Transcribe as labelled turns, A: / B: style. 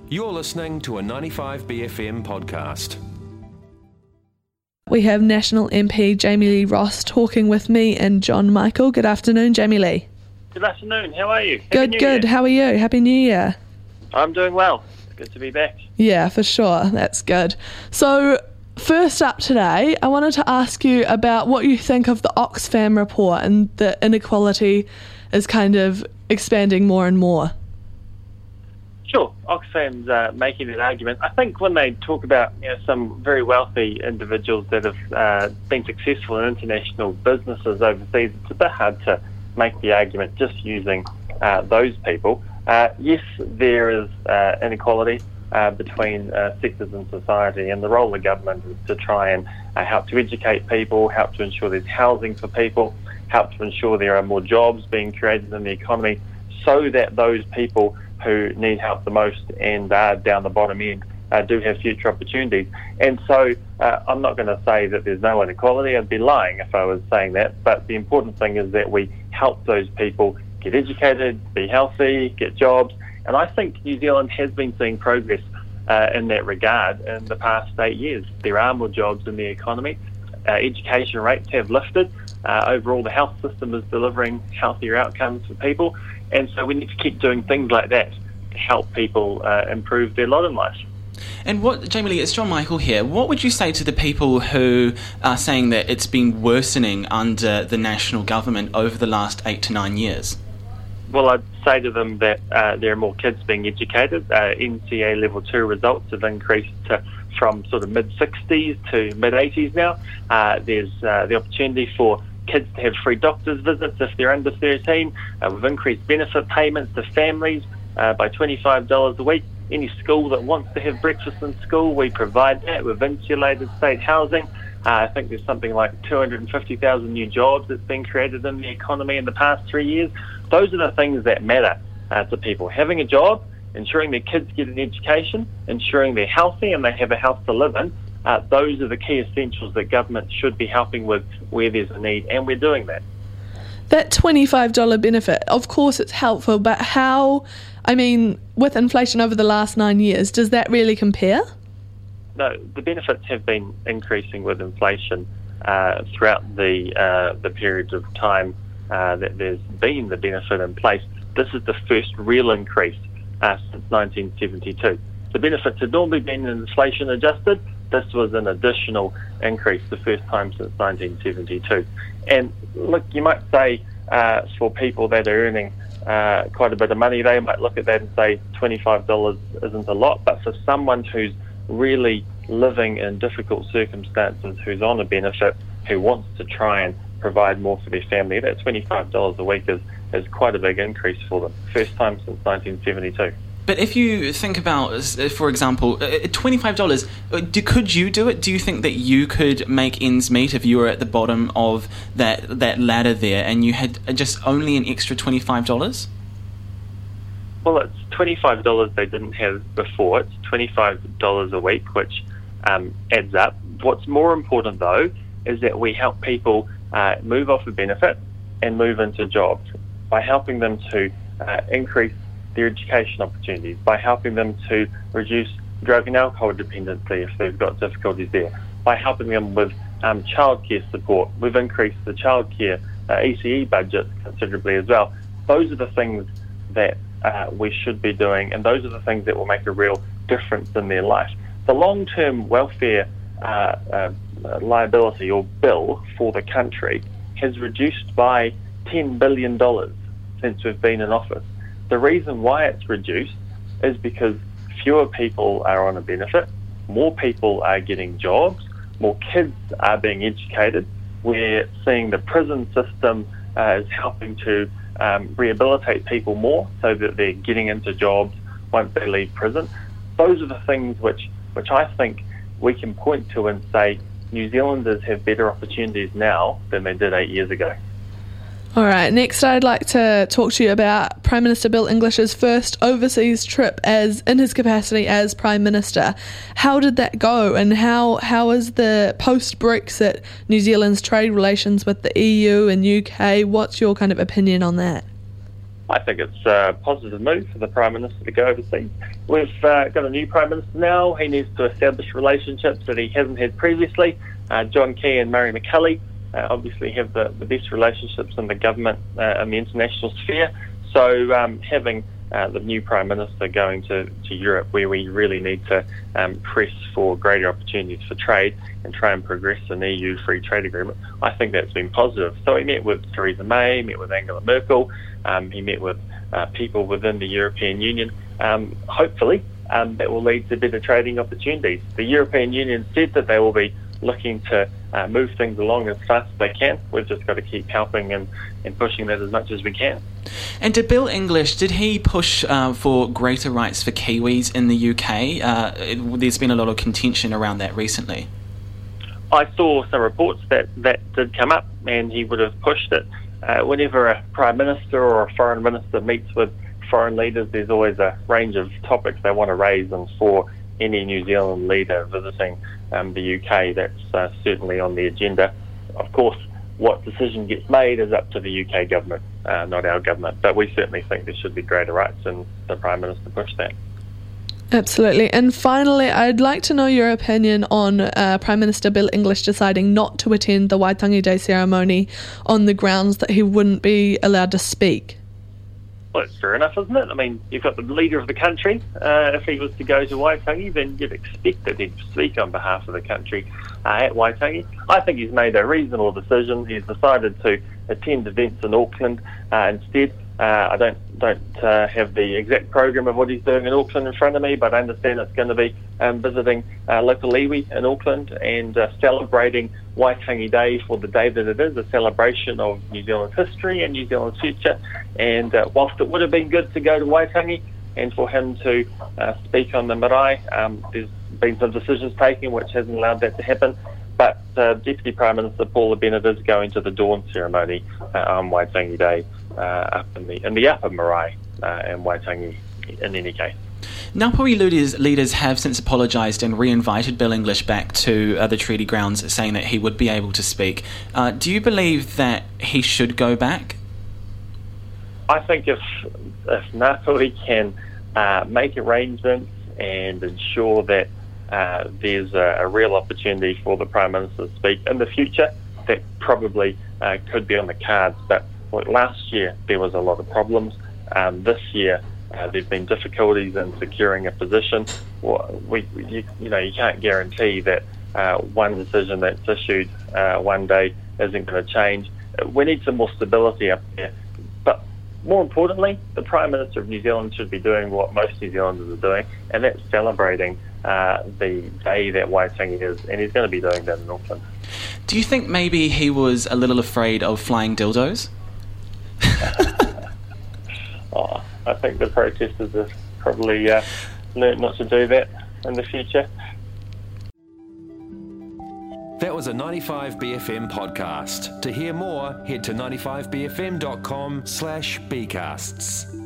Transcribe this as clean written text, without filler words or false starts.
A: You're listening to a 95BFM podcast.
B: We have National MP Jamie Lee Ross talking with me and John Michael. Good afternoon, Jamie Lee.
C: Good afternoon. How are you?
B: Good. How are you? Happy New Year.
C: I'm doing well. It's good to be back.
B: Yeah, for sure. That's good. So, first up today, I wanted to ask you about what you think of the Oxfam report and the inequality is kind of expanding more and more.
C: Sure. Oxfam's making an argument. I think when they talk about some very wealthy individuals that have been successful in international businesses overseas, it's a bit hard to make the argument just using those people. Yes, there is inequality between sectors in society, and the role of government is to try and help to educate people, help to ensure there's housing for people, help to ensure there are more jobs being created in the economy so that those people who need help the most and are down the bottom end do have future opportunities. And so I'm not going to say that there's no inequality. I'd be lying if I was saying that. But the important thing is that we help those people get educated, be healthy, get jobs. And I think New Zealand has been seeing progress in that regard in the past 8 years. There are more jobs in the economy. Education rates have lifted. Overall, the health system is delivering healthier outcomes for people. And so we need to keep doing things like that to help people improve their lot in life.
D: And what, Jamie Lee, it's John Michael here. What would you say to the people who are saying that it's been worsening under the national government over the last 8 to 9 years?
C: Well, I'd say to them that there are more kids being educated. NCEA Level 2 results have increased from sort of mid-60s to mid-80s now. There's the opportunity for kids to have free doctor's visits if they're under 13. We've increased benefit payments to families by $25 a week. Any school that wants to have breakfast in school, we provide that. We've insulated state housing. I think there's something like 250,000 new jobs that's been created in the economy in the past 3 years. Those are the things that matter to people. Having a job, ensuring their kids get an education, ensuring they're healthy and they have a house to live in. Those are the key essentials that government should be helping with where there's a need, and we're doing that.
B: That $25 benefit, of course it's helpful, but with inflation over the last 9 years, does that really compare?
C: No, the benefits have been increasing with inflation throughout the periods of time that there's been the benefit in place. This is the first real increase since 1972. The benefits had normally been inflation adjusted. This was an additional increase, the first time since 1972. And look, you might say for people that are earning quite a bit of money, they might look at that and say $25 isn't a lot. But for someone who's really living in difficult circumstances, who's on a benefit, who wants to try and provide more for their family, that $25 a week is quite a big increase for them. First time since 1972.
D: But if you think about, for example, $25, could you do it? Do you think that you could make ends meet if you were at the bottom of that ladder there and you had just only an extra $25?
C: Well, it's $25 they didn't have before. It's $25 a week, which adds up. What's more important, though, is that we help people move off a benefit and move into jobs by helping them to increase their education opportunities, by helping them to reduce drug and alcohol dependency if they've got difficulties there, by helping them with childcare support. We've increased the childcare ECE budget considerably as well. Those are the things that we should be doing, and those are the things that will make a real difference in their life. The long-term welfare liability or bill for the country has reduced by $10 billion since we've been in office. The reason why it's reduced is because fewer people are on a benefit, more people are getting jobs, more kids are being educated. We're seeing the prison system is helping to rehabilitate people more so that they're getting into jobs once they leave prison. Those are the things which I think we can point to and say New Zealanders have better opportunities now than they did 8 years ago.
B: All right, next I'd like to talk to you about Prime Minister Bill English's first overseas trip in his capacity as Prime Minister. How did that go, and how is the post-Brexit New Zealand's trade relations with the EU and UK? What's your kind of opinion on that?
C: I think it's a positive move for the Prime Minister to go overseas. We've got a new Prime Minister now. He needs to establish relationships that he hasn't had previously. John Key and Murray McCully obviously have the best relationships in the government in the international sphere. So having the new Prime Minister going to Europe, where we really need to press for greater opportunities for trade and try and progress an EU free trade agreement, I think that's been positive. So he met with Theresa May, met with Angela Merkel, he met with people within the European Union. Hopefully that will lead to better trading opportunities. The European Union said that they will be looking to move things along as fast as they can. We've just got to keep helping and pushing that as much as we can.
D: And did Bill English, did he push for greater rights for Kiwis in the UK? There's been a lot of contention around that recently.
C: I saw some reports that did come up, and he would have pushed it. Whenever a Prime Minister or a Foreign Minister meets with foreign leaders, there's always a range of topics they want to raise, and for any New Zealand leader visiting the UK, that's certainly on the agenda. Of course, what decision gets made is up to the UK government, not our government, but we certainly think there should be greater rights, and the Prime Minister pushed that.
B: Absolutely. And finally, I'd like to know your opinion on Prime Minister Bill English deciding not to attend the Waitangi Day ceremony on the grounds that he wouldn't be allowed to speak.
C: Well, it's fair enough, isn't it? I mean, you've got the leader of the country. If he was to go to Waitangi, then you'd expect that he'd speak on behalf of the country at Waitangi. I think he's made a reasonable decision. He's decided to attend events in Auckland instead. I don't have the exact program of what he's doing in Auckland in front of me, but I understand it's going to be visiting local iwi in Auckland and celebrating Waitangi Day for the day that it is, a celebration of New Zealand's history and New Zealand's future. And whilst it would have been good to go to Waitangi and for him to speak on the marae, there's been some decisions taken which hasn't allowed that to happen. But Deputy Prime Minister Paula Bennett is going to the dawn ceremony on Waitangi Day up in the upper marae in Waitangi in any case.
D: Ngāpuhi leaders have since apologised and re-invited Bill English back to the treaty grounds, saying that he would be able to speak. Do you believe that he should go back?
C: I think if Ngāpuhi can make arrangements and ensure that there's a real opportunity for the Prime Minister to speak in the future, that probably could be on the cards. But last year there was a lot of problems. This year there've been difficulties in securing a position. You can't guarantee that one decision that's issued one day isn't going to change. We need some more stability up there. But more importantly, the Prime Minister of New Zealand should be doing what most New Zealanders are doing, and that's celebrating the day that Waitangi is, and he's going to be doing that in Auckland.
D: Do you think maybe he was a little afraid of flying dildos?
C: I think the protesters have probably learned not to do that in the future.
A: That was a 95BFM podcast. To hear more, head to 95bfm.com/bcasts.